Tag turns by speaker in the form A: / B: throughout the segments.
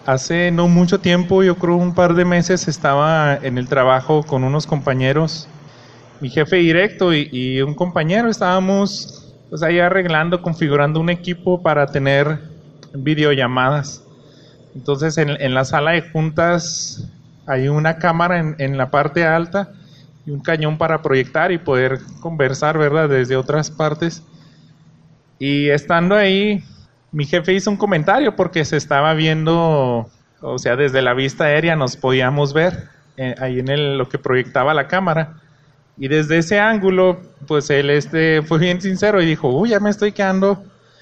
A: Hace no mucho tiempo, yo creo un par de meses, estaba en el trabajo con unos compañeros, mi jefe directo y un compañero. Estábamos pues ahí arreglando, configurando un equipo para tener videollamadas. Entonces en la sala de juntas hay una cámara en la parte alta y un cañón para proyectar y poder conversar, ¿verdad?, desde otras partes. Y estando ahí, mi jefe hizo un comentario porque se estaba viendo, o sea, desde la vista aérea nos podíamos ver ahí en lo que proyectaba la cámara. Y desde ese ángulo, pues él fue bien sincero y dijo, uy, ya me estoy quedando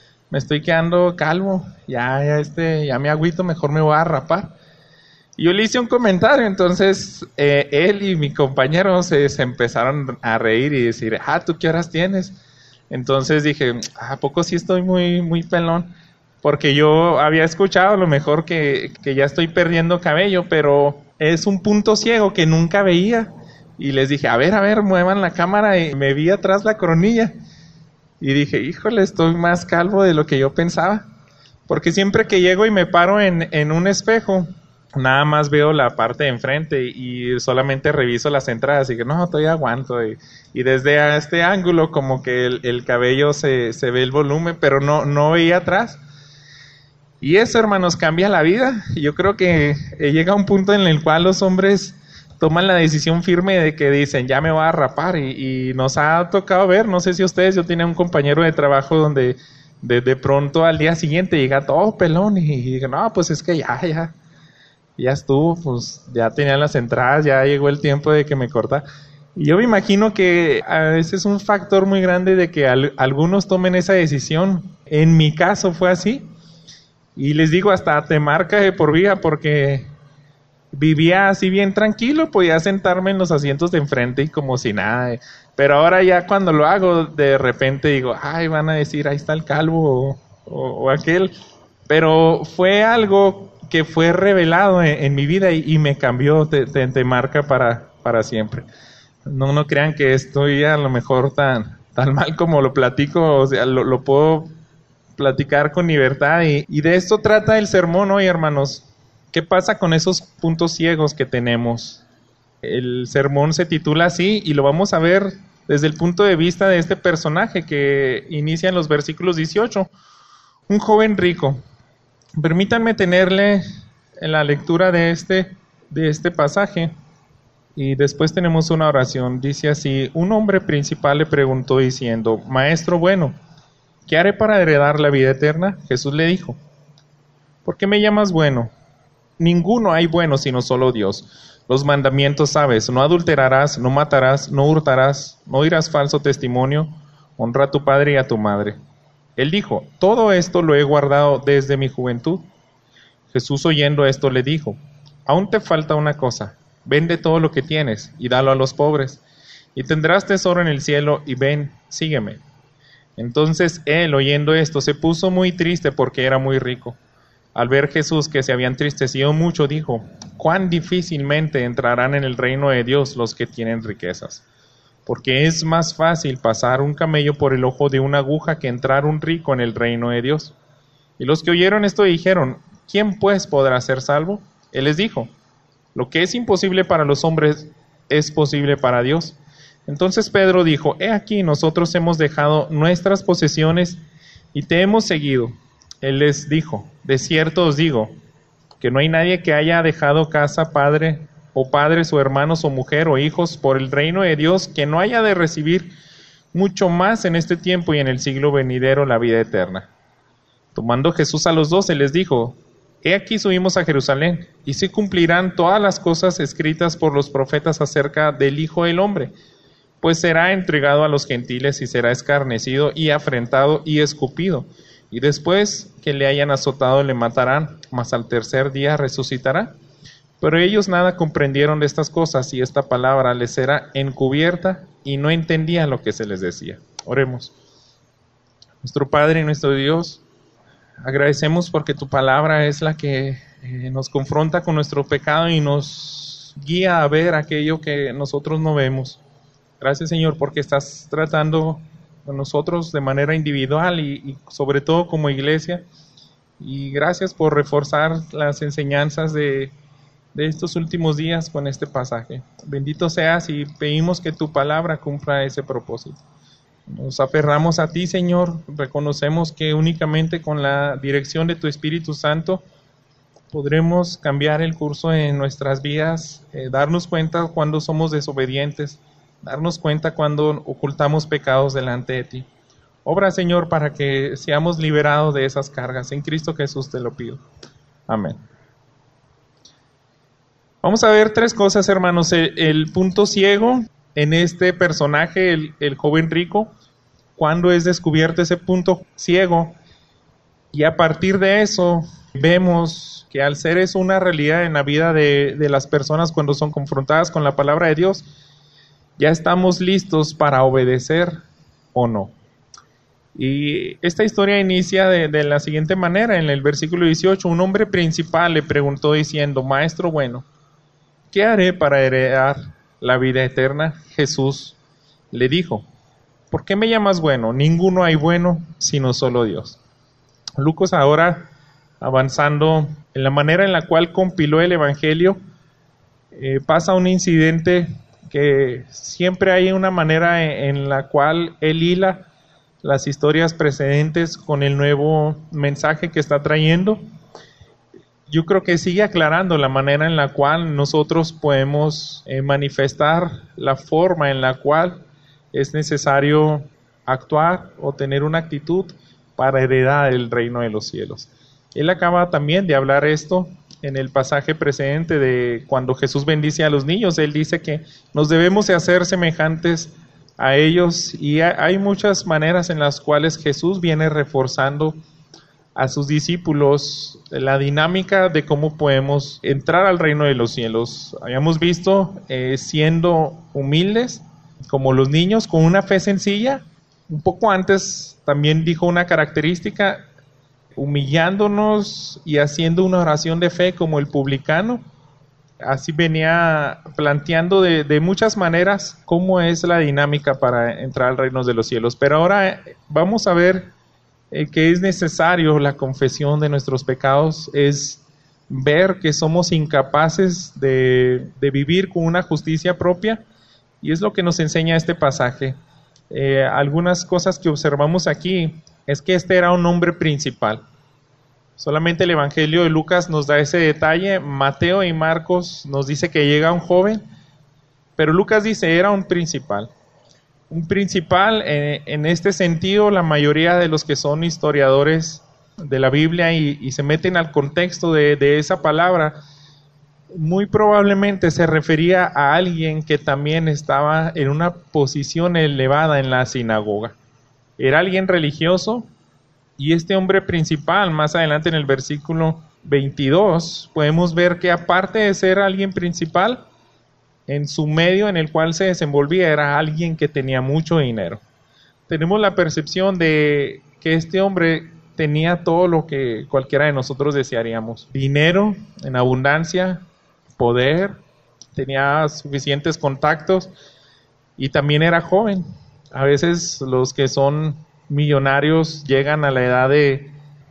A: calvo, ya me agüito, mejor me voy a rapar. Y yo le hice un comentario, entonces él y mi compañero se empezaron a reír y decir, ¿tú qué horas tienes? Entonces dije, ¿a poco sí estoy muy, muy pelón? Porque yo había escuchado a lo mejor que ya estoy perdiendo cabello, pero es un punto ciego que nunca veía. Y les dije, a ver, muevan la cámara, y me vi atrás la coronilla. Y dije, híjole, estoy más calvo de lo que yo pensaba. Porque siempre que llego y me paro en un espejo, nada más veo la parte de enfrente y solamente reviso las entradas. Y que no, todavía aguanto. Y desde este ángulo como que el cabello se ve el volumen, pero no veía atrás. Y eso, hermanos, cambia la vida. Yo creo que llega un punto en el cual los hombres toman la decisión firme de que dicen, ya me voy a rapar. Y nos ha tocado ver, no sé si ustedes, yo tenía un compañero de trabajo donde de pronto al día siguiente llega todo pelón y digo, no, pues es que ya estuvo, pues ya tenía las entradas, ya llegó el tiempo de que me corta. Y yo me imagino que a veces es un factor muy grande de que algunos tomen esa decisión. En mi caso fue así. Y les digo, hasta te marca de por vida, porque vivía así bien tranquilo, podía sentarme en los asientos de enfrente y como si nada. Pero ahora ya cuando lo hago, de repente digo, ay, van a decir, ahí está el calvo o aquel. Pero fue algo que fue revelado en mi vida y me cambió, te marca para siempre. No crean que estoy a lo mejor tan mal como lo platico, o sea, lo puedo platicar con libertad y de esto trata el sermón hoy, hermanos. ¿Qué pasa con esos puntos ciegos que tenemos? El sermón se titula así y lo vamos a ver desde el punto de vista de este personaje que inicia en los versículos 18. Un joven rico. Permítanme tenerle en la lectura de este pasaje y después tenemos una oración. Dice así: un hombre principal le preguntó diciendo, Maestro bueno, ¿qué haré para heredar la vida eterna? Jesús le dijo, ¿por qué me llamas bueno? Ninguno hay bueno sino solo Dios. Los mandamientos sabes, no adulterarás, no matarás, no hurtarás, no dirás falso testimonio, honra a tu padre y a tu madre. Él dijo, todo esto lo he guardado desde mi juventud. Jesús oyendo esto le dijo, aún te falta una cosa, vende todo lo que tienes y dalo a los pobres, y tendrás tesoro en el cielo, y ven, sígueme. Entonces él, oyendo esto, se puso muy triste porque era muy rico. Al ver Jesús que se había entristecido mucho, dijo, cuán difícilmente entrarán en el reino de Dios los que tienen riquezas. Porque es más fácil pasar un camello por el ojo de una aguja que entrar un rico en el reino de Dios. Y los que oyeron esto dijeron, ¿quién pues podrá ser salvo? Él les dijo, lo que es imposible para los hombres es posible para Dios. Entonces Pedro dijo, he aquí, nosotros hemos dejado nuestras posesiones y te hemos seguido. Él les dijo, de cierto os digo, que no hay nadie que haya dejado casa, padre o padres o hermanos o mujer o hijos por el reino de Dios, que no haya de recibir mucho más en este tiempo y en el siglo venidero la vida eterna. Tomando Jesús a los 12 les dijo, he aquí subimos a Jerusalén, y se cumplirán todas las cosas escritas por los profetas acerca del Hijo del Hombre, pues será entregado a los gentiles y será escarnecido y afrentado y escupido, y después que le hayan azotado le matarán, mas al tercer día resucitará. Pero ellos nada comprendieron de estas cosas, y esta palabra les era encubierta, y no entendían lo que se les decía. Oremos. Nuestro Padre y nuestro Dios, agradecemos porque tu palabra es la que nos confronta con nuestro pecado y nos guía a ver aquello que nosotros no vemos. Gracias, Señor, porque estás tratando con nosotros de manera individual y sobre todo como iglesia. Y gracias por reforzar las enseñanzas de estos últimos días con este pasaje. Bendito seas y pedimos que tu palabra cumpla ese propósito. Nos aferramos a ti, Señor. Reconocemos que únicamente con la dirección de tu Espíritu Santo podremos cambiar el curso en nuestras vidas, darnos cuenta cuando somos desobedientes, darnos cuenta cuando ocultamos pecados delante de ti. Obra, Señor, para que seamos liberados de esas cargas. En Cristo Jesús te lo pido. Amén. Vamos a ver tres cosas, hermanos. El punto ciego en este personaje, el joven rico, cuando es descubierto ese punto ciego. Y a partir de eso, vemos que al ser eso una realidad en la vida de las personas cuando son confrontadas con la palabra de Dios, ya estamos listos para obedecer o no. Y esta historia inicia de la siguiente manera. En el versículo 18, un hombre principal le preguntó diciendo: Maestro bueno, ¿qué haré para heredar la vida eterna? Jesús le dijo: ¿por qué me llamas bueno? Ninguno hay bueno sino solo Dios. Lucas, ahora avanzando en la manera en la cual compiló el Evangelio, pasa un incidente que siempre hay una manera en la cual él hila las historias precedentes con el nuevo mensaje que está trayendo. Yo creo que sigue aclarando la manera en la cual nosotros podemos manifestar la forma en la cual es necesario actuar o tener una actitud para heredar el reino de los cielos. Él acaba también de hablar esto en el pasaje precedente de cuando Jesús bendice a los niños. Él dice que nos debemos de hacer semejantes a ellos, y hay muchas maneras en las cuales Jesús viene reforzando a sus discípulos la dinámica de cómo podemos entrar al reino de los cielos. Habíamos visto siendo humildes como los niños, con una fe sencilla. Un poco antes también dijo una característica: humillándonos y haciendo una oración de fe como el publicano. Así venía planteando de muchas maneras cómo es la dinámica para entrar al reino de los cielos. Pero ahora vamos a ver que es necesario la confesión de nuestros pecados, es ver que somos incapaces de vivir con una justicia propia, y es lo que nos enseña este pasaje. Algunas cosas que observamos aquí es que este era un hombre principal. Solamente el Evangelio de Lucas nos da ese detalle. Mateo y Marcos nos dice que llega un joven, pero Lucas dice era un principal. Un principal, en este sentido, la mayoría de los que son historiadores de la Biblia y se meten al contexto de esa palabra, muy probablemente se refería a alguien que también estaba en una posición elevada en la sinagoga. Era alguien religioso. Y este hombre principal, más adelante en el versículo 22, podemos ver que aparte de ser alguien principal, en su medio en el cual se desenvolvía era alguien que tenía mucho dinero. Tenemos la percepción de que este hombre tenía todo lo que cualquiera de nosotros desearíamos: dinero en abundancia, poder, tenía suficientes contactos y también era joven. A veces los que son millonarios llegan a la edad de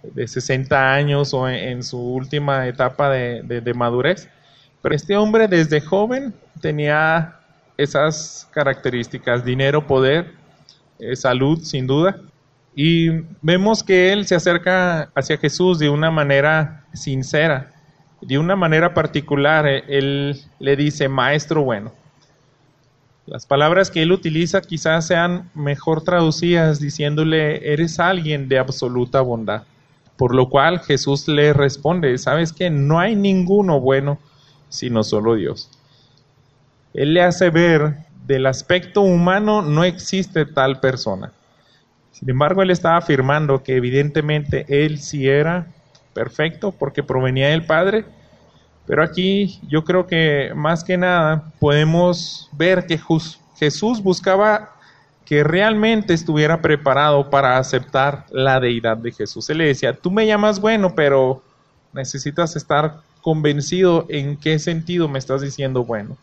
A: 60 años o en su última etapa de madurez. Pero este hombre desde joven tenía esas características: dinero, poder, salud, sin duda. Y vemos que él se acerca hacia Jesús de una manera sincera, de una manera particular. Él le dice: Maestro bueno. Las palabras que él utiliza quizás sean mejor traducidas diciéndole: eres alguien de absoluta bondad. Por lo cual Jesús le responde: ¿sabes qué? No hay ninguno bueno sino solo Dios. Él le hace ver del aspecto humano no existe tal persona. Sin embargo, él estaba afirmando que evidentemente él sí era perfecto porque provenía del Padre. Pero aquí yo creo que más que nada podemos ver que Jesús buscaba que realmente estuviera preparado para aceptar la deidad de Jesús. Él le decía: tú me llamas bueno, pero necesitas estar convencido en qué sentido me estás diciendo bueno.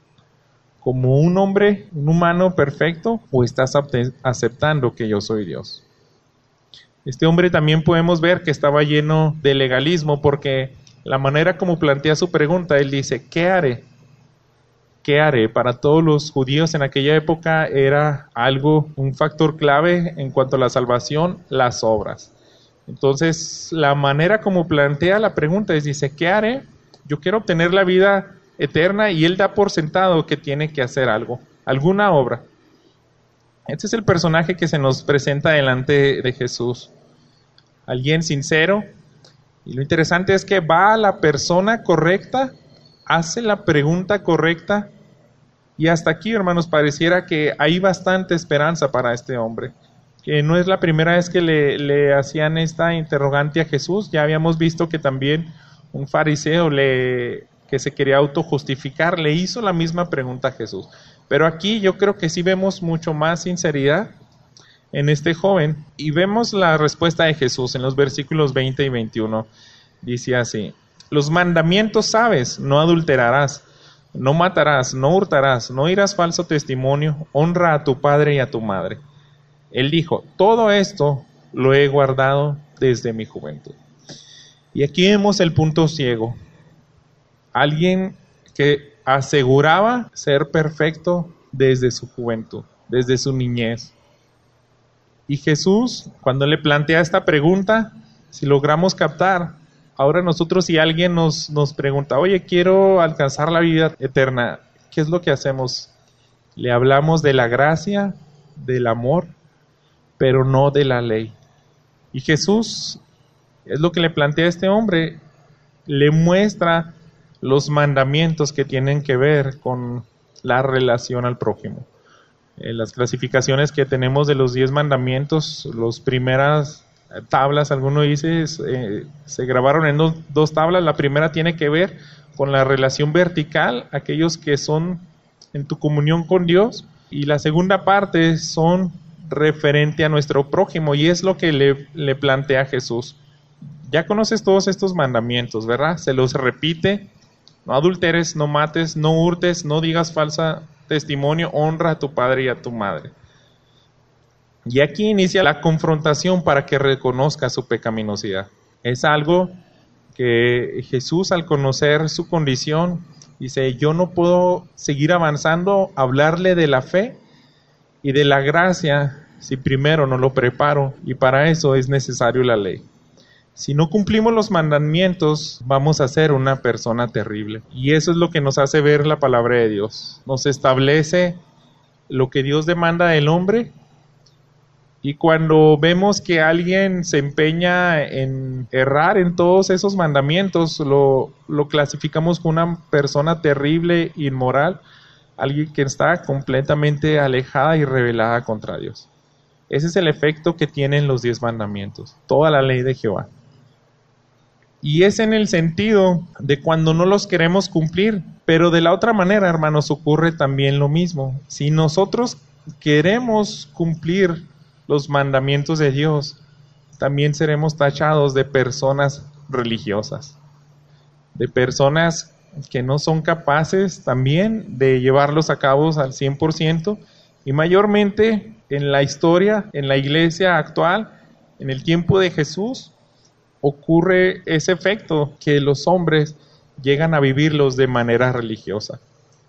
A: ¿Como un hombre, un humano perfecto, o estás aceptando que yo soy Dios? Este hombre también podemos ver que estaba lleno de legalismo, porque la manera como plantea su pregunta, él dice, ¿qué haré? ¿Qué haré? Para todos los judíos en aquella época era un factor clave en cuanto a la salvación, las obras. Entonces, la manera como plantea la pregunta es, dice, ¿qué haré? Yo quiero obtener la vida eterna, y él da por sentado que tiene que hacer algo, alguna obra. Este es el personaje que se nos presenta delante de Jesús. Alguien sincero, y lo interesante es que va a la persona correcta, hace la pregunta correcta, y hasta aquí, hermanos, pareciera que hay bastante esperanza para este hombre. Que no es la primera vez que le hacían esta interrogante a Jesús. Ya habíamos visto que también un fariseo que se quería autojustificar le hizo la misma pregunta a Jesús. Pero aquí yo creo que sí vemos mucho más sinceridad en este joven, y vemos la respuesta de Jesús en los versículos 20 y 21. Dice así: los mandamientos sabes, no adulterarás, no matarás, no hurtarás, no dirás falso testimonio, honra a tu padre y a tu madre. Él dijo, todo esto lo he guardado desde mi juventud. Y aquí vemos el punto ciego. Alguien que aseguraba ser perfecto desde su juventud, desde su niñez. Y Jesús, cuando le plantea esta pregunta, si logramos captar, ahora nosotros, si alguien nos pregunta, oye, quiero alcanzar la vida eterna, ¿qué es lo que hacemos? Le hablamos de la gracia, del amor, pero no de la ley. Y Jesús, es lo que le plantea a este hombre, le muestra los mandamientos que tienen que ver con la relación al prójimo. Las clasificaciones que tenemos de los 10 mandamientos, las primeras tablas, alguno dice, se grabaron en dos tablas. La primera tiene que ver con la relación vertical, aquellos que son en tu comunión con Dios, y la segunda parte son referente a nuestro prójimo, y es lo que le plantea Jesús. Ya conoces todos estos mandamientos, ¿verdad? Se los repite: no adulteres, no mates, no hurtes, no digas falsa testimonio, honra a tu padre y a tu madre. Y aquí inicia la confrontación para que reconozca su pecaminosidad. Es algo que Jesús, al conocer su condición, dice, yo no puedo seguir avanzando, hablarle de la fe y de la gracia si primero no lo preparo, y para eso es necesario la ley. Si no cumplimos los mandamientos, vamos a ser una persona terrible. Y eso es lo que nos hace ver la palabra de Dios. Nos establece lo que Dios demanda del hombre. Y cuando vemos que alguien se empeña en errar en todos esos mandamientos, lo clasificamos como una persona terrible, inmoral, alguien que está completamente alejada y rebelada contra Dios. Ese es el efecto que tienen los 10 mandamientos, toda la ley de Jehová. Y es en el sentido de cuando no los queremos cumplir, pero de la otra manera, hermanos, ocurre también lo mismo. Si nosotros queremos cumplir los mandamientos de Dios, también seremos tachados de personas religiosas, de personas que no son capaces también de llevarlos a cabo al 100%, y mayormente en la historia, en la iglesia actual, en el tiempo de Jesús, ocurre ese efecto que los hombres llegan a vivirlos de manera religiosa.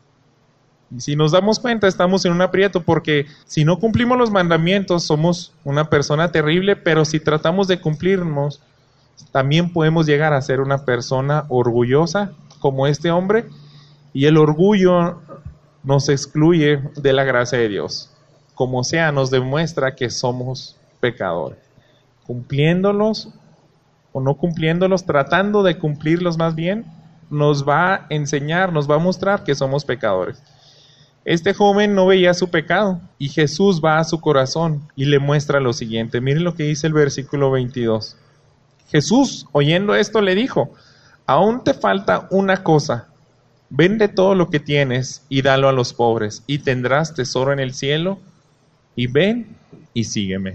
A: Y si nos damos cuenta, estamos en un aprieto, porque si no cumplimos los mandamientos, somos una persona terrible, pero si tratamos de cumplirnos, también podemos llegar a ser una persona orgullosa, como este hombre, y el orgullo nos excluye de la gracia de Dios. Como sea, nos demuestra que somos pecadores. Cumpliéndolos o no cumpliéndolos, tratando de cumplirlos más bien, nos va a enseñar, nos va a mostrar que somos pecadores. Este joven no veía su pecado, y Jesús va a su corazón y le muestra lo siguiente. Miren lo que dice el versículo 22. Jesús, oyendo esto, le dijo, aún te falta una cosa, vende todo lo que tienes y dalo a los pobres, y tendrás tesoro en el cielo, y ven y sígueme.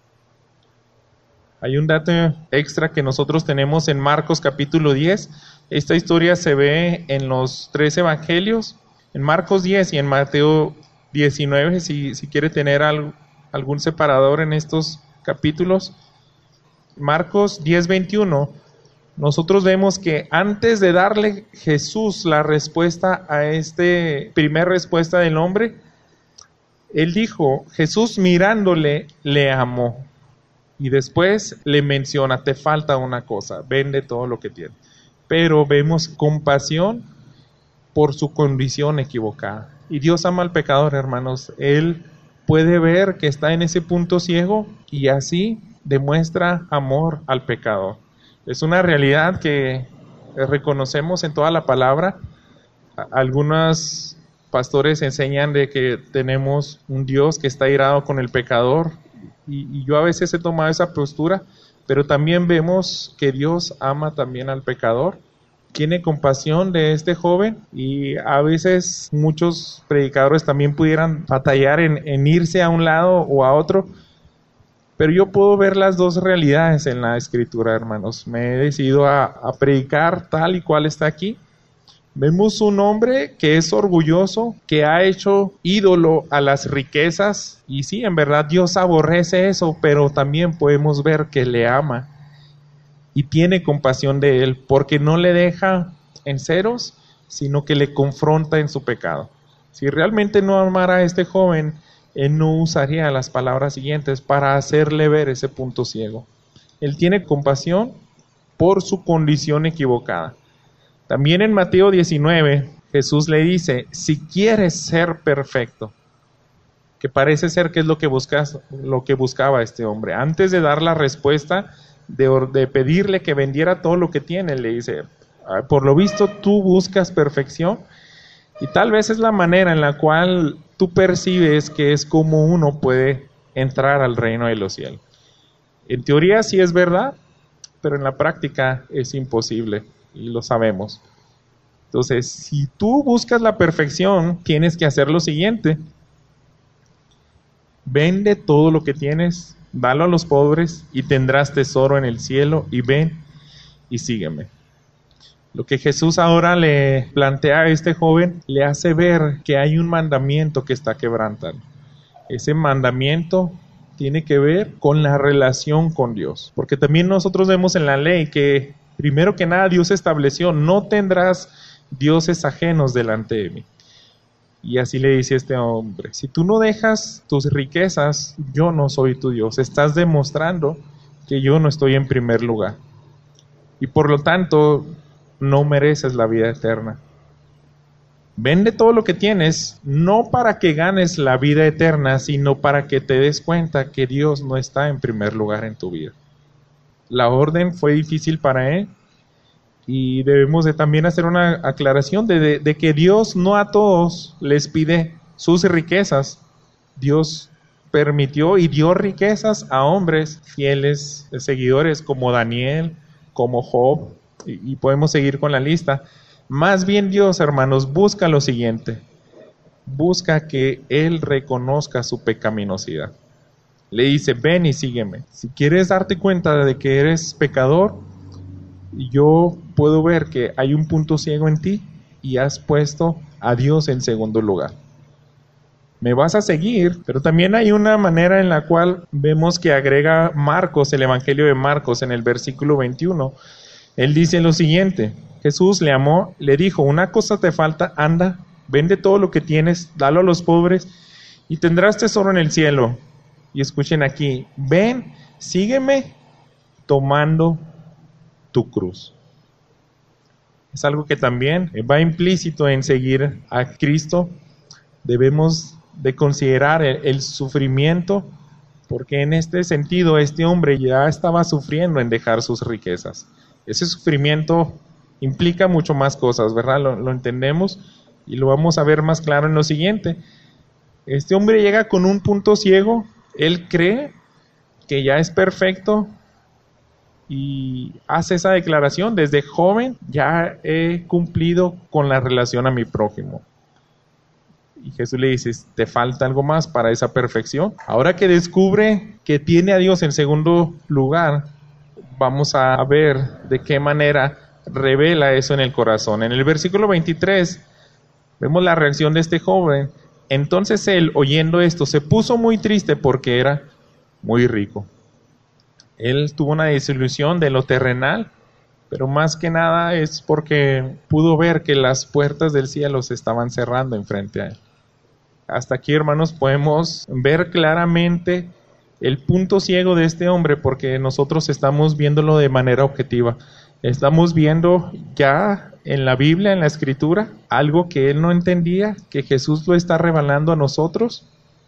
A: Hay un dato extra que nosotros tenemos en Marcos capítulo 10. Esta historia se ve en los 3 evangelios, en Marcos 10 y en Mateo 19, si quiere tener algún separador en estos capítulos. Marcos 10:21, nosotros vemos que antes de darle Jesús la respuesta a primera respuesta del hombre, él dijo, Jesús mirándole, le amó. Y después le menciona, te falta una cosa, vende todo lo que tienes. Pero vemos compasión por su condición equivocada. Y Dios ama al pecador, hermanos. Él puede ver que está en ese punto ciego y así demuestra amor al pecador. Es una realidad que reconocemos en toda la palabra. Algunos pastores enseñan de que tenemos un Dios que está irado con el pecador y yo a veces he tomado esa postura, pero también vemos que Dios ama también al pecador. Tiene compasión de este joven y a veces muchos predicadores también pudieran batallar en irse a un lado o a otro, pero yo puedo ver las dos realidades en la Escritura, hermanos. Me he decidido a predicar tal y cual está aquí. Vemos un hombre que es orgulloso, que ha hecho ídolo a las riquezas y sí, en verdad Dios aborrece eso, pero también podemos ver que le ama y tiene compasión de él, porque no le deja en ceros, sino que le confronta en su pecado. Si realmente no amara a este joven, él no usaría las palabras siguientes para hacerle ver ese punto ciego. Él tiene compasión por su condición equivocada. También en Mateo 19, Jesús le dice, si quieres ser perfecto, que parece ser que es lo que buscaba este hombre. Antes de dar la respuesta, de pedirle que vendiera todo lo que tiene, le dice, por lo visto tú buscas perfección y tal vez es la manera en la cual tú percibes que es como uno puede entrar al reino de los cielos. En teoría sí es verdad, pero en la práctica es imposible y lo sabemos. Entonces, si tú buscas la perfección, tienes que hacer lo siguiente: vende todo lo que tienes, dalo a los pobres y tendrás tesoro en el cielo, y ven y sígueme. Lo que Jesús ahora le plantea a este joven le hace ver que hay un mandamiento que está quebrantando. Ese mandamiento tiene que ver con la relación con Dios, porque también nosotros vemos en la ley que primero que nada Dios estableció, no tendrás dioses ajenos delante de mí. Y así le dice este hombre, si tú no dejas tus riquezas, yo no soy tu Dios. Estás demostrando que yo no estoy en primer lugar. Y por lo tanto, no mereces la vida eterna. Vende todo lo que tienes, no para que ganes la vida eterna, sino para que te des cuenta que Dios no está en primer lugar en tu vida. La orden fue difícil para él. Y debemos de también hacer una aclaración de que Dios no a todos les pide sus riquezas. Dios permitió y dio riquezas a hombres fieles, seguidores como Daniel, como Job, y podemos seguir con la lista. Más bien Dios, hermanos, busca lo siguiente: busca que Él reconozca su pecaminosidad. Le dice, ven y sígueme. Si quieres darte cuenta de que eres pecador, yo puedo ver que hay un punto ciego en ti y has puesto a Dios en segundo lugar. Me vas a seguir, pero también hay una manera en la cual vemos que agrega Marcos, el Evangelio de Marcos, en el versículo 21. Él dice lo siguiente: Jesús le amó, le dijo, una cosa te falta, anda, vende todo lo que tienes, dalo a los pobres y tendrás tesoro en el cielo. Y escuchen aquí, ven, sígueme tomando tu cruz. Es algo que también va implícito en seguir a Cristo. Debemos de considerar el sufrimiento, porque en este sentido este hombre ya estaba sufriendo en dejar sus riquezas. Ese sufrimiento implica mucho más cosas, ¿verdad? Lo entendemos y lo vamos a ver más claro en lo siguiente. Este hombre llega con un punto ciego, él cree que ya es perfecto, y hace esa declaración: desde joven ya he cumplido con la relación a mi prójimo. Y Jesús le dice, ¿te falta algo más para esa perfección? Ahora que descubre que tiene a Dios en segundo lugar, vamos a ver de qué manera revela eso en el corazón. En el versículo 23 vemos la reacción de este joven. Entonces él, oyendo esto, se puso muy triste porque era muy rico. Él tuvo una desilusión de lo terrenal, pero más que nada es porque pudo ver que las puertas del cielo se estaban cerrando enfrente a él. Hasta aquí, hermanos, podemos ver claramente el punto ciego de este hombre, porque nosotros estamos viéndolo de manera objetiva. Estamos viendo ya en la Biblia, en la Escritura, algo que él no entendía, que Jesús lo está revelando a nosotros.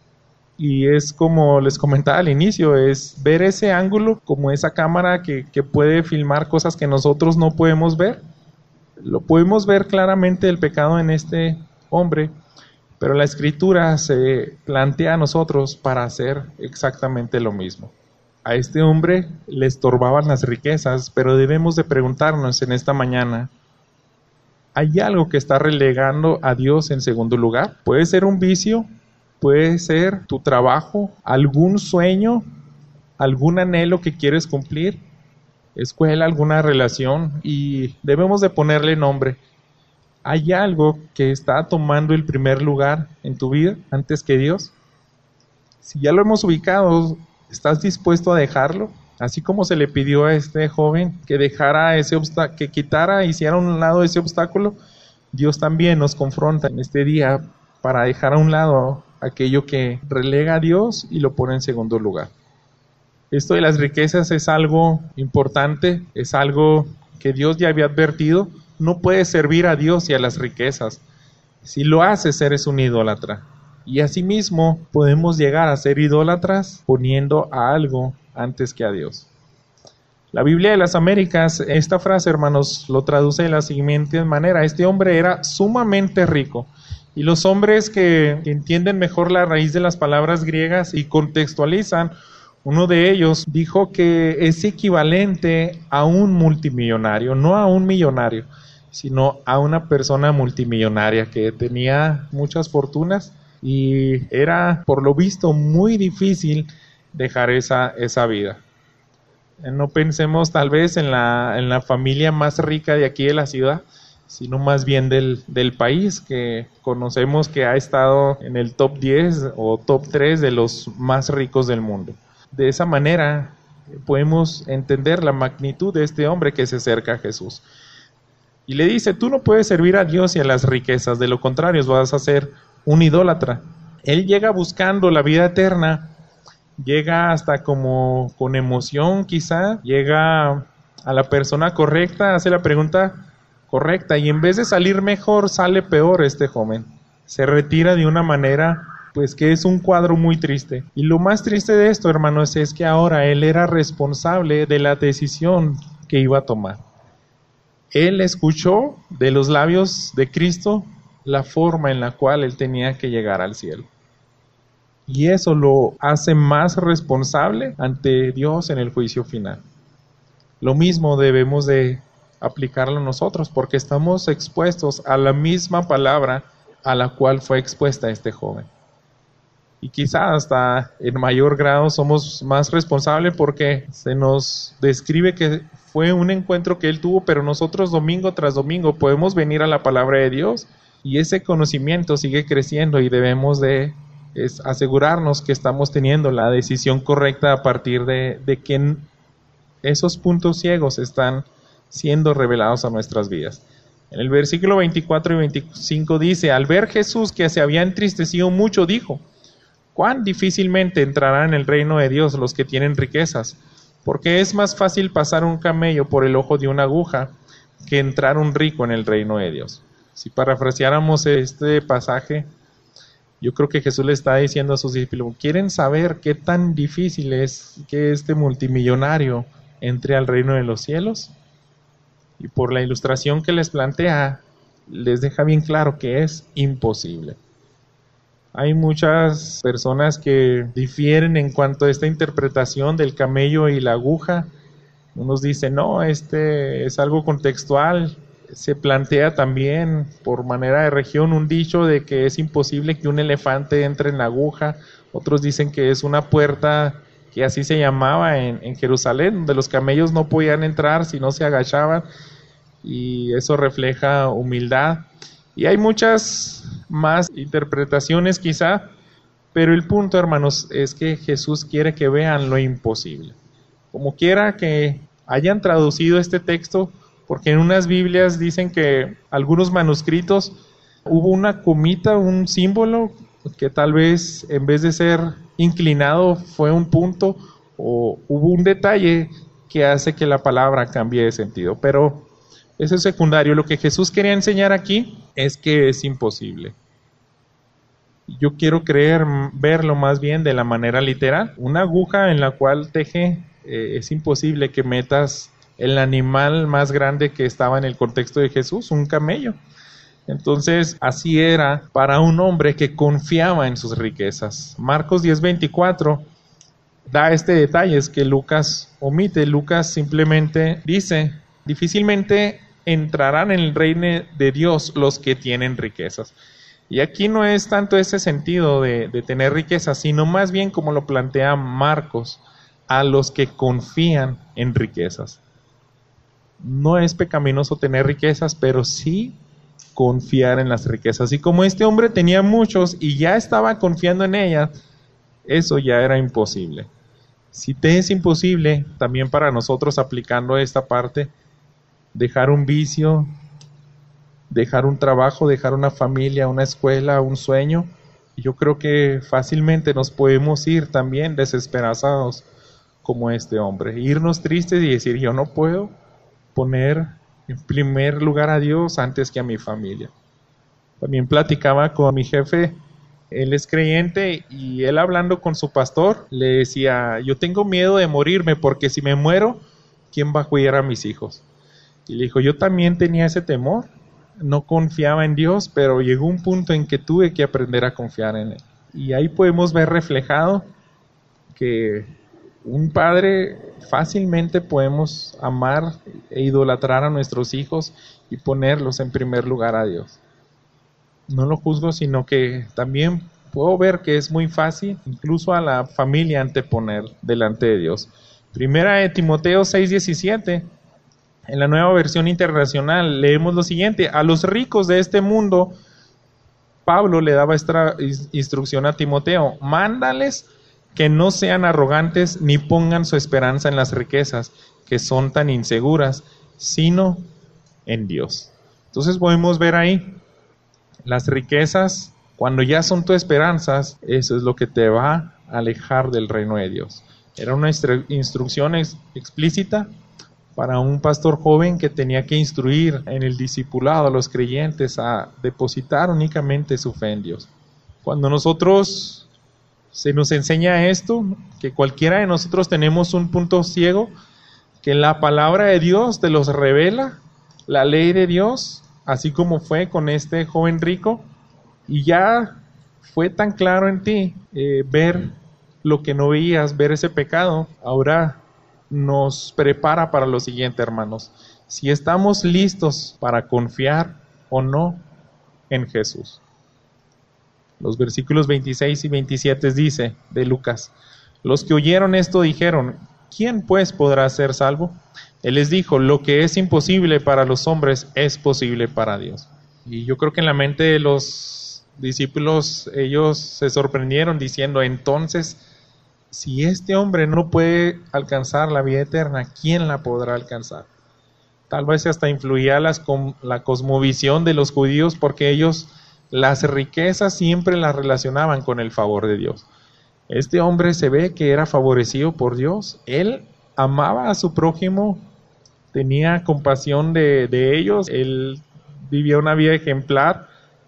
A: Y es como les comentaba al inicio, es ver ese ángulo como esa cámara que puede filmar cosas que nosotros no podemos ver. Lo podemos ver claramente el pecado en este hombre, pero la Escritura se plantea a nosotros para hacer exactamente lo mismo. A este hombre le estorbaban las riquezas, pero debemos de preguntarnos en esta mañana, ¿hay algo que está relegando a Dios en segundo lugar? Puede ser un vicio, puede ser tu trabajo, algún sueño, algún anhelo que quieres cumplir, escuela, alguna relación, y debemos de ponerle nombre. ¿Hay algo que está tomando el primer lugar en tu vida antes que Dios? Si ya lo hemos ubicado, ¿estás dispuesto a dejarlo? Así como se le pidió a este joven que dejara ese obstáculo, que quitara, hiciera a un lado ese obstáculo, Dios también nos confronta en este día para dejar a un lado aquello que relega a Dios y lo pone en segundo lugar. Esto de las riquezas es algo importante, es algo que Dios ya había advertido. No puedes servir a Dios y a las riquezas. Si lo haces, eres un idólatra. Y asimismo podemos llegar a ser idólatras poniendo a algo antes que a Dios. La Biblia de las Américas, esta frase, hermanos, lo traduce de la siguiente manera: este hombre era sumamente rico. Y los hombres que entienden mejor la raíz de las palabras griegas y contextualizan, uno de ellos dijo que es equivalente a un multimillonario, no a un millonario, sino a una persona multimillonaria que tenía muchas fortunas y era, por lo visto, muy difícil dejar esa vida. No pensemos tal vez en la familia más rica de aquí de la ciudad, sino más bien del país, que conocemos que ha estado en el top 10 o top 3 de los más ricos del mundo. De esa manera podemos entender la magnitud de este hombre que se acerca a Jesús. Y le dice, tú no puedes servir a Dios y a las riquezas, de lo contrario vas a ser un idólatra. Él llega buscando la vida eterna, llega hasta como con emoción quizá, llega a la persona correcta, hace la pregunta correcta y en vez de salir mejor, sale peor este joven. Se retira de una manera pues que es un cuadro muy triste. Y lo más triste de esto, hermanos, es que ahora él era responsable de la decisión que iba a tomar. Él escuchó de los labios de Cristo la forma en la cual él tenía que llegar al cielo. Y eso lo hace más responsable ante Dios en el juicio final. Lo mismo debemos de aplicarlo nosotros, porque estamos expuestos a la misma palabra a la cual fue expuesta este joven. Y quizá hasta en mayor grado somos más responsables porque se nos describe que fue un encuentro que él tuvo, pero nosotros domingo tras domingo podemos venir a la palabra de Dios y ese conocimiento sigue creciendo y debemos de asegurarnos que estamos teniendo la decisión correcta a partir de que esos puntos ciegos están siendo revelados a nuestras vidas. En el versículo 24 y 25 dice, al ver Jesús que se había entristecido mucho, dijo, cuán difícilmente entrarán en el reino de Dios los que tienen riquezas, porque es más fácil pasar un camello por el ojo de una aguja que entrar un rico en el reino de Dios. Si parafraseáramos este pasaje, yo creo que Jesús le está diciendo a sus discípulos, ¿quieren saber qué tan difícil es que este multimillonario entre al reino de los cielos? Y por la ilustración que les plantea, les deja bien claro que es imposible. Hay muchas personas que difieren en cuanto a esta interpretación del camello y la aguja. Unos dicen, no, es algo contextual. Se plantea también, por manera de región, un dicho de que es imposible que un elefante entre en la aguja. Otros dicen que es una puerta que así se llamaba en Jerusalén, donde los camellos no podían entrar si no se agachaban. Y eso refleja humildad. Y hay muchas más interpretaciones quizá, pero el punto, hermanos, es que Jesús quiere que vean lo imposible. Como quiera que hayan traducido este texto, porque en unas Biblias dicen que algunos manuscritos hubo una comita, un símbolo, que tal vez en vez de ser inclinado fue un punto, o hubo un detalle que hace que la palabra cambie de sentido. Pero eso es secundario. Lo que Jesús quería enseñar aquí es que es imposible. Yo quiero verlo más bien de la manera literal. Una aguja en la cual teje, es imposible que metas el animal más grande que estaba en el contexto de Jesús, un camello. Entonces, así era para un hombre que confiaba en sus riquezas. Marcos 10:24 da este detalle, es que Lucas omite. Lucas simplemente dice, difícilmente entrarán en el reino de Dios los que tienen riquezas. Y aquí no es tanto ese sentido de tener riquezas, sino más bien como lo plantea Marcos, a los que confían en riquezas. No es pecaminoso tener riquezas, pero sí confiar en las riquezas. Y como este hombre tenía muchos y ya estaba confiando en ellas, eso ya era imposible. Si te es imposible, también para nosotros aplicando esta parte, dejar un vicio, dejar un trabajo, dejar una familia, una escuela, un sueño, yo creo que fácilmente nos podemos ir también desesperanzados como este hombre, irnos tristes y decir, yo no puedo poner en primer lugar a Dios antes que a mi familia. También platicaba con mi jefe, él es creyente, y él hablando con su pastor le decía, yo tengo miedo de morirme porque si me muero, ¿quién va a cuidar a mis hijos? Y le dijo, yo también tenía ese temor, no confiaba en Dios, pero llegó un punto en que tuve que aprender a confiar en Él. Y ahí podemos ver reflejado que un padre fácilmente podemos amar e idolatrar a nuestros hijos y ponerlos en primer lugar a Dios. No lo juzgo, sino que también puedo ver que es muy fácil incluso a la familia anteponer delante de Dios. Primera de Timoteo 6:17, en la Nueva Versión Internacional leemos lo siguiente: a los ricos de este mundo, Pablo le daba esta instrucción a Timoteo, mándales que no sean arrogantes ni pongan su esperanza en las riquezas, que son tan inseguras, sino en Dios. Entonces podemos ver ahí, las riquezas, cuando ya son tu esperanzas, eso es lo que te va a alejar del reino de Dios. Era una instrucción explícita para un pastor joven que tenía que instruir en el discipulado a los creyentes a depositar únicamente su fe en Dios. Cuando nosotros se nos enseña esto, que cualquiera de nosotros tenemos un punto ciego, que la palabra de Dios te los revela, la ley de Dios, así como fue con este joven rico, y ya fue tan claro en ti ver lo que no veías, ver ese pecado. Ahora nos prepara para lo siguiente, hermanos: si estamos listos para confiar o no en Jesús. Los versículos 26 y 27 dice de Lucas: los que oyeron esto dijeron, ¿quién pues podrá ser salvo? Él les dijo, lo que es imposible para los hombres es posible para Dios. Y yo creo que en la mente de los discípulos, ellos se sorprendieron diciendo, entonces, si este hombre no puede alcanzar la vida eterna, ¿quién la podrá alcanzar? Tal vez hasta influía la cosmovisión de los judíos, porque ellos las riquezas siempre las relacionaban con el favor de Dios. Este hombre se ve que era favorecido por Dios. Él amaba a su prójimo, tenía compasión de ellos, él vivía una vida ejemplar,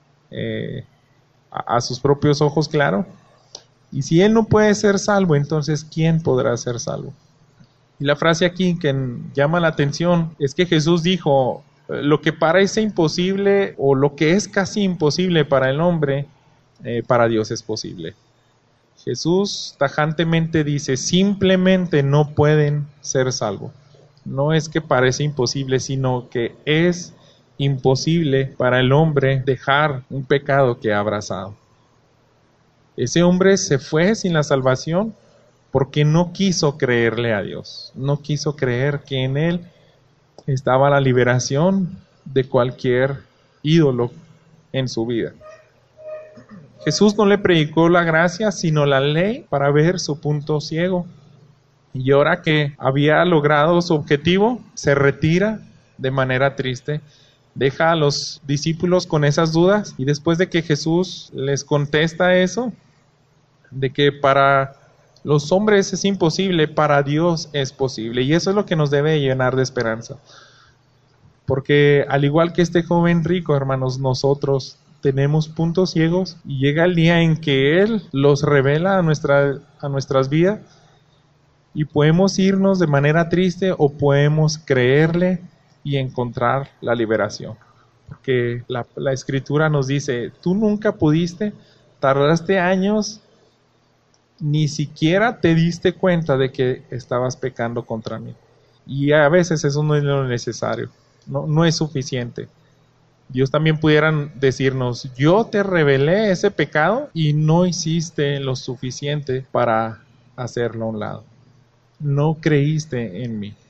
A: a sus propios ojos, claro. Y si él no puede ser salvo, entonces ¿quién podrá ser salvo? Y la frase aquí que llama la atención es que Jesús dijo, lo que parece imposible o lo que es casi imposible para el hombre, para Dios es posible. Jesús tajantemente dice, simplemente no pueden ser salvos. No es que parece imposible, sino que es imposible para el hombre dejar un pecado que ha abrazado. Ese hombre se fue sin la salvación porque no quiso creerle a Dios. No quiso creer que en Él estaba la liberación de cualquier ídolo en su vida. Jesús no le predicó la gracia, sino la ley para ver su punto ciego. Y ahora que había logrado su objetivo, se retira de manera triste, deja a los discípulos con esas dudas, y después de que Jesús les contesta eso, de que para los hombres es imposible, para Dios es posible, y eso es lo que nos debe llenar de esperanza. Porque al igual que este joven rico, hermanos, nosotros tenemos puntos ciegos y llega el día en que Él los revela a nuestras vidas y podemos irnos de manera triste o podemos creerle y encontrar la liberación. Porque la Escritura nos dice, tú nunca pudiste, tardaste años, ni siquiera te diste cuenta de que estabas pecando contra mí. Y a veces eso no es lo necesario. No es suficiente. Dios también pudiera decirnos, yo te revelé ese pecado y no hiciste lo suficiente para hacerlo a un lado. No creíste en mí.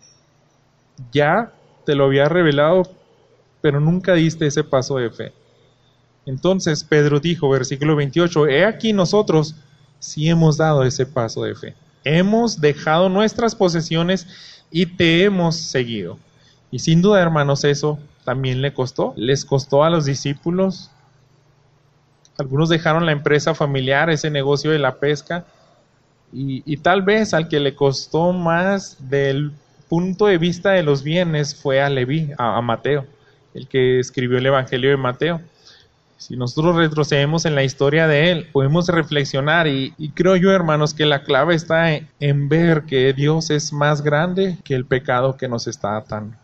A: Ya te lo había revelado, pero nunca diste ese paso de fe. Entonces Pedro dijo, versículo 28, he aquí nosotros sí hemos dado ese paso de fe. Hemos dejado nuestras posesiones y te hemos seguido. Y sin duda, hermanos, eso también les costó a los discípulos. Algunos dejaron la empresa familiar, ese negocio de la pesca, y tal vez al que le costó más del punto de vista de los bienes fue a Leví, a Mateo, el que escribió el Evangelio de Mateo. Si nosotros retrocedemos en la historia de él, podemos reflexionar y creo yo, hermanos, que la clave está en ver que Dios es más grande que el pecado que nos está atando.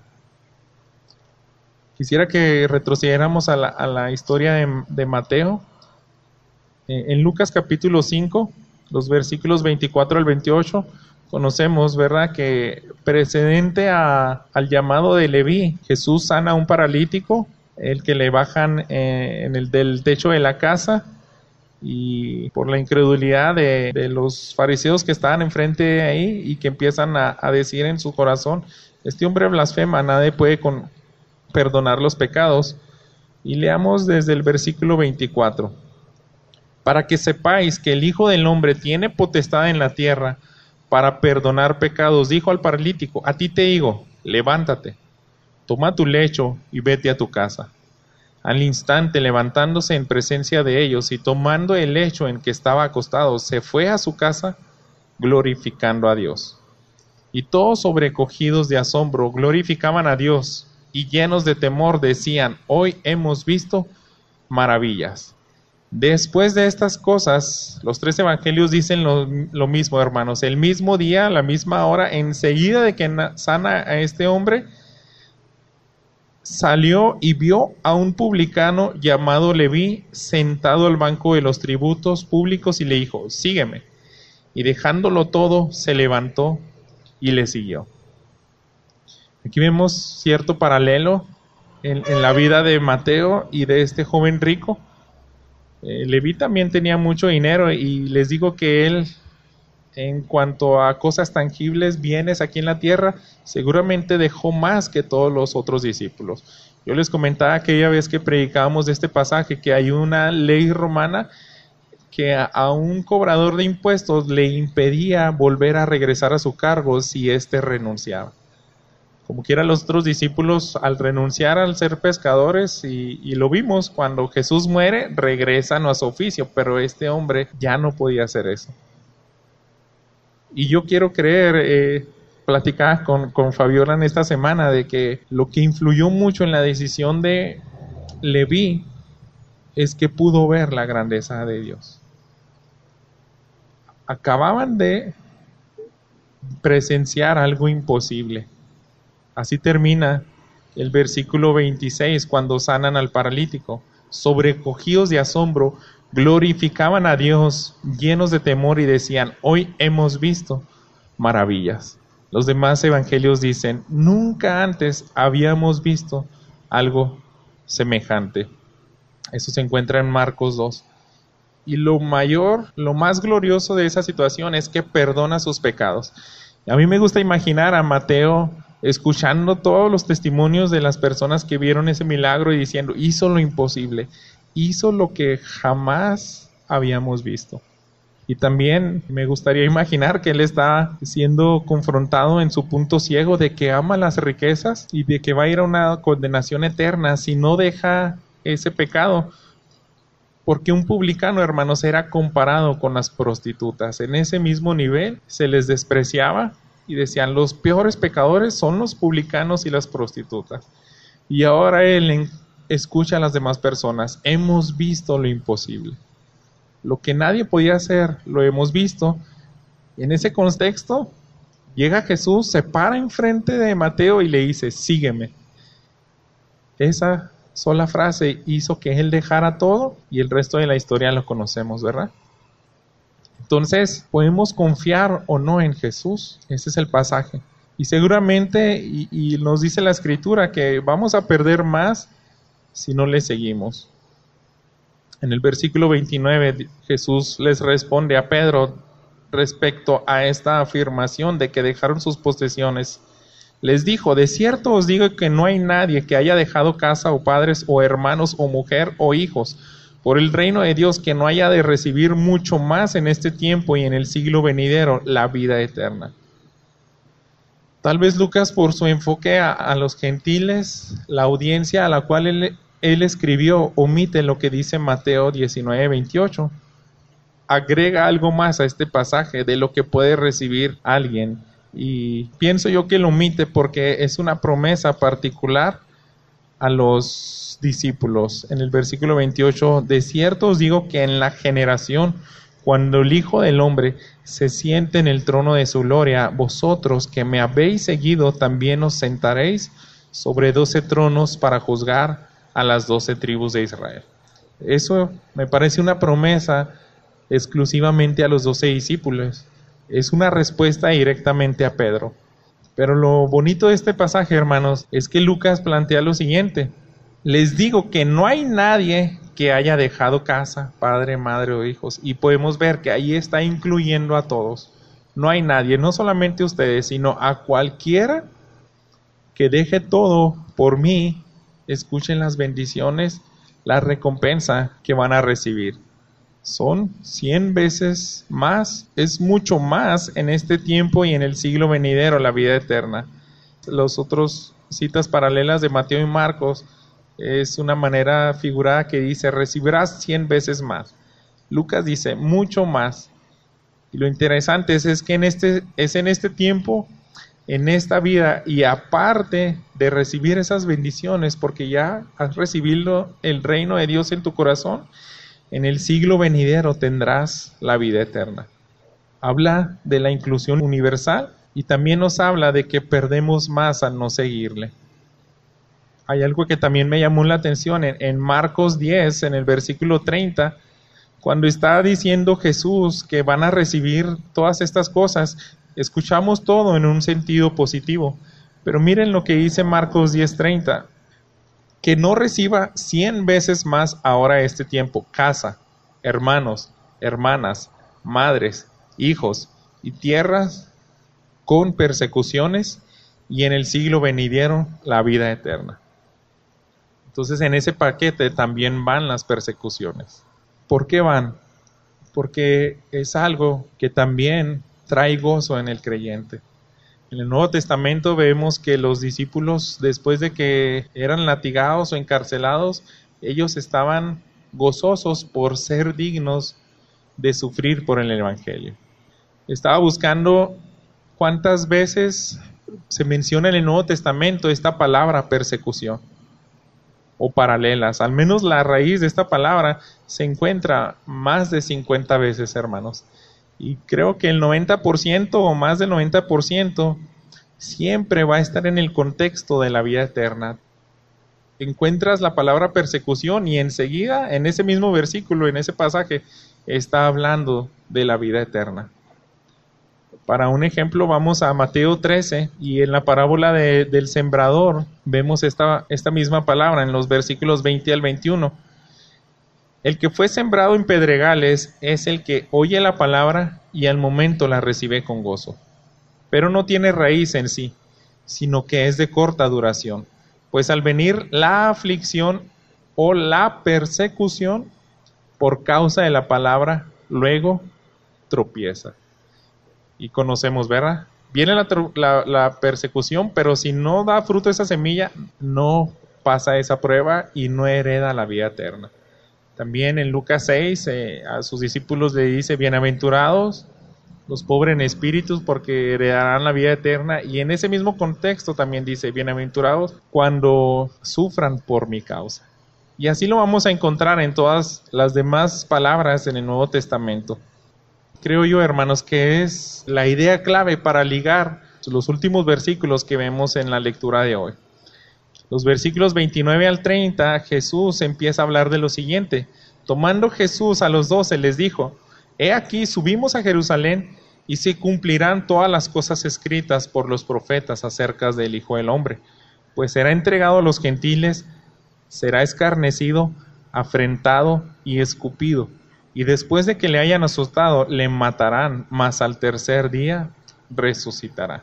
A: Quisiera que retrocediéramos a la historia de Mateo. En Lucas capítulo 5, los versículos 24 al 28, conocemos, ¿verdad?, que precedente al llamado de Leví, Jesús sana a un paralítico, el que le bajan del techo de la casa, y por la incredulidad de los fariseos que estaban enfrente de ahí y que empiezan a decir en su corazón, este hombre blasfema, nadie puede perdonar los pecados. Y leamos desde el versículo 24. Para que sepáis que el Hijo del Hombre tiene potestad en la tierra para perdonar pecados, dijo al paralítico, a ti te digo, levántate, toma tu lecho y vete a tu casa. Al instante, levantándose en presencia de ellos y tomando el lecho en que estaba acostado, se fue a su casa glorificando a Dios. Y todos sobrecogidos de asombro glorificaban a Dios, y llenos de temor decían, hoy hemos visto maravillas. Después de estas cosas, los tres evangelios dicen lo mismo, hermanos. El mismo día, a la misma hora, enseguida de que sana a este hombre, salió y vio a un publicano llamado Leví sentado al banco de los tributos públicos y le dijo, sígueme. Y dejándolo todo, se levantó y le siguió. Aquí vemos cierto paralelo en la vida de Mateo y de este joven rico. Leví también tenía mucho dinero y les digo que él, en cuanto a cosas tangibles, bienes aquí en la tierra, seguramente dejó más que todos los otros discípulos. Yo les comentaba aquella vez que predicábamos de este pasaje que hay una ley romana que a un cobrador de impuestos le impedía volver a regresar a su cargo si éste renunciaba. Como quiera, los otros discípulos al renunciar al ser pescadores, y lo vimos cuando Jesús muere, regresan a su oficio, pero este hombre ya no podía hacer eso. Y yo quiero creer, platicaba con Fabiola en esta semana, de que lo que influyó mucho en la decisión de Leví es que pudo ver la grandeza de Dios. Acababan de presenciar algo imposible. Así termina el versículo 26 cuando sanan al paralítico. Sobrecogidos de asombro, glorificaban a Dios, llenos de temor y decían, hoy hemos visto maravillas. Los demás evangelios dicen, nunca antes habíamos visto algo semejante. Eso se encuentra en Marcos 2. Y lo más glorioso de esa situación es que perdona sus pecados. A mí me gusta imaginar a Mateo escuchando todos los testimonios de las personas que vieron ese milagro y diciendo, hizo lo imposible, hizo lo que jamás habíamos visto. Y también me gustaría imaginar que él está siendo confrontado en su punto ciego de que ama las riquezas y de que va a ir a una condenación eterna si no deja ese pecado. Porque un publicano, hermanos, era comparado con las prostitutas. En ese mismo nivel se les despreciaba y decían, los peores pecadores son los publicanos y las prostitutas. Y ahora él escucha a las demás personas, hemos visto lo imposible. Lo que nadie podía hacer, lo hemos visto. En ese contexto, llega Jesús, se para enfrente de Mateo y le dice, sígueme. Esa sola frase hizo que él dejara todo y el resto de la historia lo conocemos, ¿verdad? Entonces, ¿podemos confiar o no en Jesús? Ese es el pasaje. Y seguramente, y nos dice la Escritura, que vamos a perder más si no le seguimos. En el versículo 29, Jesús les responde a Pedro respecto a esta afirmación de que dejaron sus posesiones. Les dijo, de cierto os digo que no hay nadie que haya dejado casa o padres o hermanos o mujer o hijos por el reino de Dios que no haya de recibir mucho más en este tiempo y en el siglo venidero la vida eterna. Tal vez Lucas, por su enfoque a los gentiles, la audiencia a la cual él escribió, omite lo que dice Mateo 19:28. Agrega algo más a este pasaje de lo que puede recibir alguien. Y pienso yo que lo omite porque es una promesa particular a los discípulos. En el versículo 28, de cierto os digo que en la generación, cuando el Hijo del Hombre se siente en el trono de su gloria, vosotros que me habéis seguido también os sentaréis sobre 12 tronos para juzgar a las 12 tribus de Israel. Eso me parece una promesa exclusivamente a los 12 discípulos. Es una respuesta directamente a Pedro. Pero lo bonito de este pasaje, hermanos, es que Lucas plantea lo siguiente. Les digo que no hay nadie que haya dejado casa, padre, madre o hijos. Y podemos ver que ahí está incluyendo a todos. No hay nadie, no solamente ustedes, sino a cualquiera que deje todo por mí. Escuchen las bendiciones, la recompensa que van a recibir. Son 100 veces más, es mucho más en este tiempo y en el siglo venidero, la vida eterna. Los otros citas paralelas de Mateo y Marcos es una manera figurada que dice, recibirás 100 veces más. Lucas dice, mucho más. Y lo interesante es que en este tiempo, en esta vida, y aparte de recibir esas bendiciones, porque ya has recibido el reino de Dios en tu corazón, en el siglo venidero tendrás la vida eterna. Habla de la inclusión universal y también nos habla de que perdemos más al no seguirle. Hay algo que también me llamó la atención en Marcos 10, en el versículo 30, cuando está diciendo Jesús que van a recibir todas estas cosas, escuchamos todo en un sentido positivo. Pero miren lo que dice Marcos 10:30. Que no reciba 100 veces más ahora este tiempo, casa, hermanos, hermanas, madres, hijos y tierras con persecuciones y en el siglo venidero la vida eterna. Entonces en ese paquete también van las persecuciones. ¿Por qué van? Porque es algo que también trae gozo en el creyente. En el Nuevo Testamento vemos que los discípulos, después de que eran latigados o encarcelados, ellos estaban gozosos por ser dignos de sufrir por el Evangelio. Estaba buscando cuántas veces se menciona en el Nuevo Testamento esta palabra persecución o paralelas. Al menos la raíz de esta palabra se encuentra más de 50 veces, hermanos. Y creo que el 90% o más del 90% siempre va a estar en el contexto de la vida eterna. Encuentras la palabra persecución y enseguida, en ese mismo versículo, en ese pasaje, está hablando de la vida eterna. Para un ejemplo, vamos a Mateo 13 y en la parábola del sembrador vemos esta misma palabra en los versículos 20 al 21. El que fue sembrado en pedregales es el que oye la palabra y al momento la recibe con gozo, pero no tiene raíz en sí, sino que es de corta duración. Pues al venir la aflicción o la persecución por causa de la palabra, luego tropieza. Y conocemos, ¿verdad? Viene la persecución, pero si no da fruto esa semilla, no pasa esa prueba y no hereda la vida eterna. También en Lucas 6, a sus discípulos le dice, bienaventurados los pobres en espíritus, porque heredarán la vida eterna. Y en ese mismo contexto también dice, bienaventurados cuando sufran por mi causa. Y así lo vamos a encontrar en todas las demás palabras en el Nuevo Testamento. Creo yo, hermanos, que es la idea clave para ligar los últimos versículos que vemos en la lectura de hoy. Los versículos 29 al 30, Jesús empieza a hablar de lo siguiente. Tomando Jesús a los 12, les dijo, he aquí, subimos a Jerusalén y se cumplirán todas las cosas escritas por los profetas acerca del Hijo del Hombre. Pues será entregado a los gentiles, será escarnecido, afrentado y escupido. Y después de que le hayan azotado, le matarán, mas al tercer día resucitará.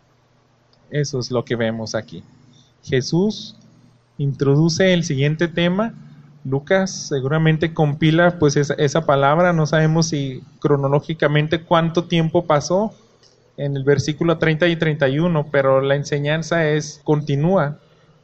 A: Eso es lo que vemos aquí. Jesús introduce el siguiente tema. Lucas seguramente compila pues esa palabra, no sabemos si cronológicamente cuánto tiempo pasó en el versículo 30 y 31, pero la enseñanza continúa.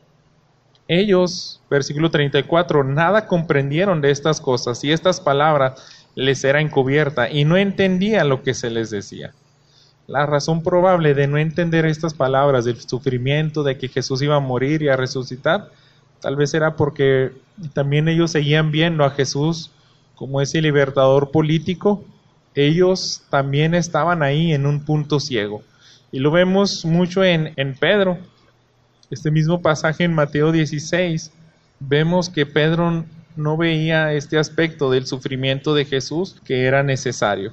A: Ellos, versículo 34, nada comprendieron de estas cosas y estas palabras les era encubierta y no entendían lo que se les decía. La razón probable de no entender estas palabras del sufrimiento, de que Jesús iba a morir y a resucitar, tal vez era porque también ellos seguían viendo a Jesús como ese libertador político. Ellos también estaban ahí en un punto ciego. Y lo vemos mucho en Pedro. Este mismo pasaje en Mateo 16, vemos que Pedro no veía este aspecto del sufrimiento de Jesús que era necesario.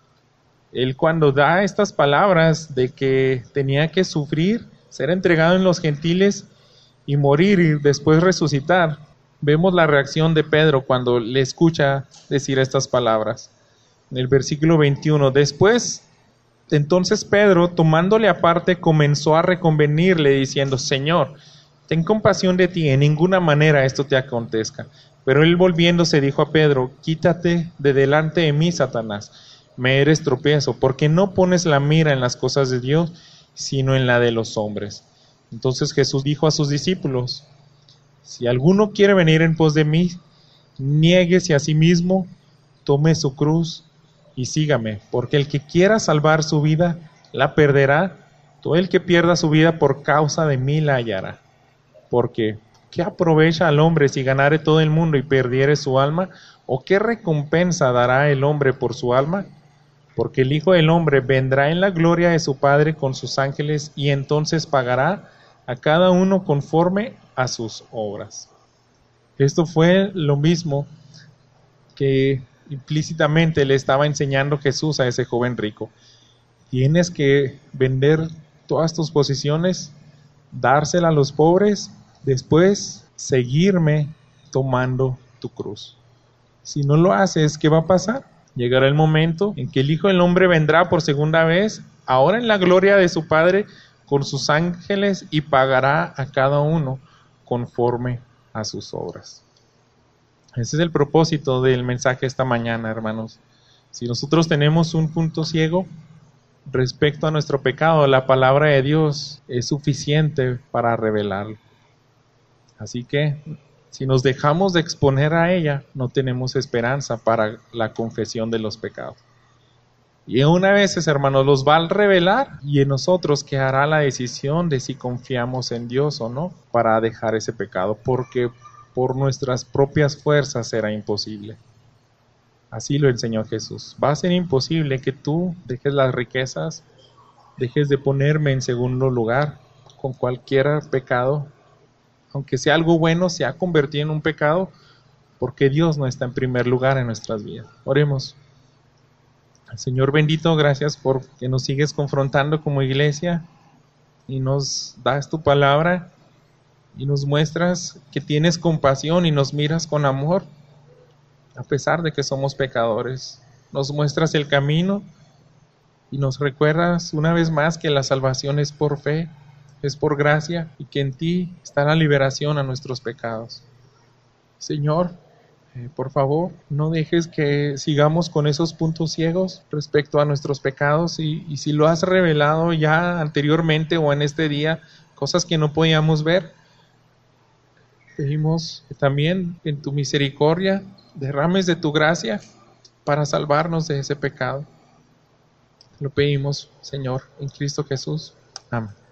A: Él cuando da estas palabras de que tenía que sufrir, ser entregado en los gentiles y morir y después resucitar, vemos la reacción de Pedro cuando le escucha decir estas palabras. En el versículo 21, después, entonces Pedro, tomándole aparte, comenzó a reconvenirle diciendo, Señor, ten compasión de ti, en ninguna manera esto te acontezca. Pero él volviéndose dijo a Pedro, quítate de delante de mí, Satanás, me eres tropiezo, porque no pones la mira en las cosas de Dios, sino en la de los hombres. Entonces Jesús dijo a sus discípulos, si alguno quiere venir en pos de mí, niéguese a sí mismo, tome su cruz y sígame, porque el que quiera salvar su vida, la perderá, todo el que pierda su vida por causa de mí la hallará. Porque, ¿qué aprovecha al hombre si ganare todo el mundo y perdiere su alma? ¿O qué recompensa dará el hombre por su alma? Porque el Hijo del Hombre vendrá en la gloria de su Padre con sus ángeles y entonces pagará a cada uno conforme a sus obras. Esto fue lo mismo que implícitamente le estaba enseñando Jesús a ese joven rico. Tienes que vender todas tus posesiones, dársela a los pobres, después seguirme tomando tu cruz. Si no lo haces, ¿qué va a pasar? Llegará el momento en que el Hijo del Hombre vendrá por segunda vez, ahora en la gloria de su Padre, con sus ángeles, y pagará a cada uno conforme a sus obras. Ese es el propósito del mensaje esta mañana, hermanos. Si nosotros tenemos un punto ciego respecto a nuestro pecado, la palabra de Dios es suficiente para revelarlo. Así que, si nos dejamos de exponer a ella, no tenemos esperanza para la confesión de los pecados. Y una vez, hermanos, los va a revelar y en nosotros quedará la decisión de si confiamos en Dios o no para dejar ese pecado, porque por nuestras propias fuerzas será imposible. Así lo enseñó Jesús. Va a ser imposible que tú dejes las riquezas, dejes de ponerme en segundo lugar con cualquier pecado, aunque sea algo bueno, se ha convertido en un pecado, porque Dios no está en primer lugar en nuestras vidas. Oremos. Señor bendito, gracias porque nos sigues confrontando como iglesia y nos das tu palabra y nos muestras que tienes compasión y nos miras con amor a pesar de que somos pecadores. Nos muestras el camino y nos recuerdas una vez más que la salvación es por fe, es por gracia y que en ti está la liberación a nuestros pecados. Señor, Por favor, no dejes que sigamos con esos puntos ciegos respecto a nuestros pecados y si lo has revelado ya anteriormente o en este día, cosas que no podíamos ver, pedimos que también en tu misericordia derrames de tu gracia para salvarnos de ese pecado. Lo pedimos, Señor, en Cristo Jesús. Amén.